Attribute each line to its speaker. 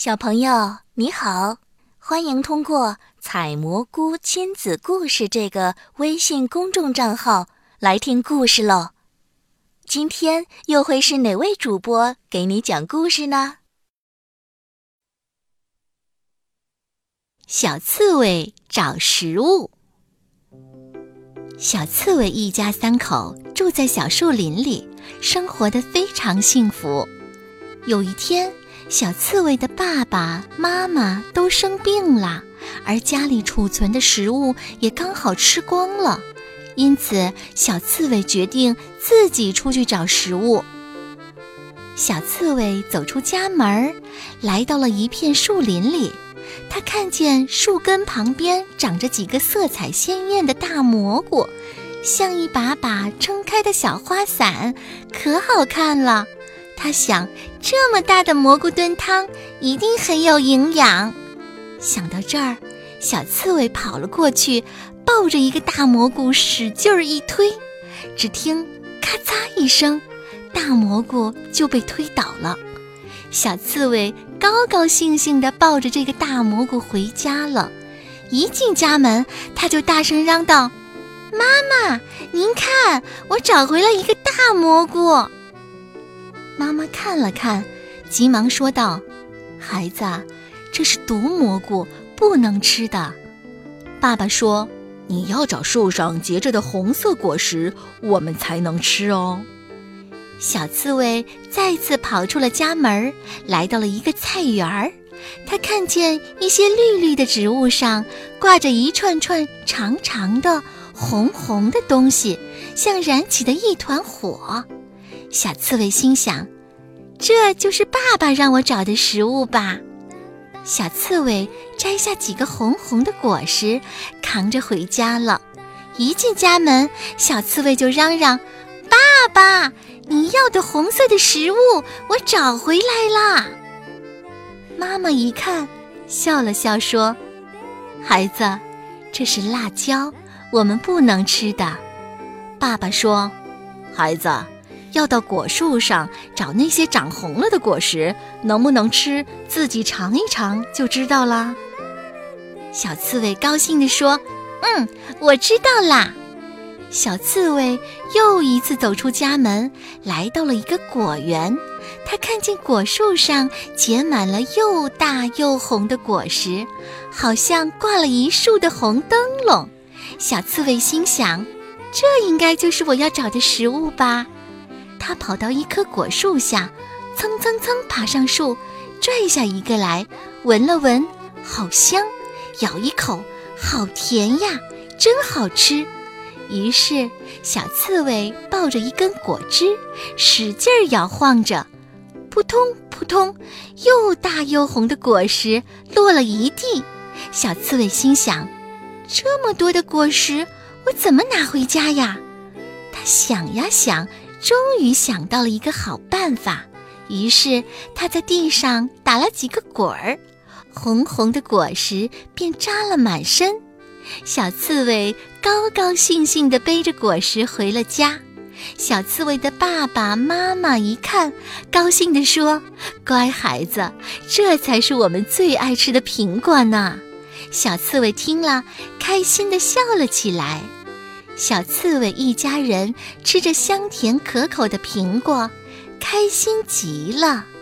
Speaker 1: 小朋友你好，欢迎通过采蘑菇亲子故事这个微信公众账号来听故事喽。今天又会是哪位主播给你讲故事呢？小刺猬找食物。小刺猬一家三口住在小树林里，生活得非常幸福。有一天，小刺猬的爸爸妈妈都生病了，而家里储存的食物也刚好吃光了，因此小刺猬决定自己出去找食物。小刺猬走出家门，来到了一片树林里，他看见树根旁边长着几个色彩鲜艳的大蘑菇，像一把把撑开的小花伞，可好看了。他想，这么大的蘑菇炖汤一定很有营养。想到这儿，小刺猬跑了过去，抱着一个大蘑菇使劲儿一推，只听咔嚓一声，大蘑菇就被推倒了。小刺猬高高兴兴地抱着这个大蘑菇回家了。一进家门，他就大声嚷道：“妈妈，您看，我找回了一个大蘑菇。”妈妈看了看，急忙说道：“孩子，这是毒蘑菇，不能吃的。”爸爸说：“你要找树上结着的红色果实，我们才能吃哦。”小刺猬再次跑出了家门，来到了一个菜园儿。他看见一些绿绿的植物上挂着一串串长长的红红的东西，像燃起的一团火。小刺猬心想，这就是爸爸让我找的食物吧。小刺猬摘下几个红红的果实，扛着回家了。一进家门，小刺猬就嚷嚷：“爸爸，你要的红色的食物我找回来啦！”妈妈一看，笑了笑说：“孩子，这是辣椒，我们不能吃的。”爸爸说：“孩子，要到果树上找那些长红了的果实，能不能吃，自己尝一尝就知道啦。”小刺猬高兴地说：“我知道啦。”小刺猬又一次走出家门，来到了一个果园。他看见果树上结满了又大又红的果实，好像挂了一树的红灯笼。小刺猬心想，这应该就是我要找的食物吧。他跑到一棵果树下，蹭蹭蹭爬上树，拽下一个来，闻了闻，好香，咬一口，好甜呀，真好吃。于是小刺猬抱着一根果枝，使劲儿摇晃着，扑通扑通，又大又红的果实落了一地。小刺猬心想，这么多的果实我怎么拿回家呀？他想呀想，终于想到了一个好办法。于是他在地上打了几个滚儿，红红的果实便扎了满身。小刺猬高高兴兴地背着果实回了家。小刺猬的爸爸妈妈一看，高兴地说：“乖孩子，这才是我们最爱吃的苹果呢。”小刺猬听了，开心地笑了起来。小刺猬一家人吃着香甜可口的苹果，开心极了。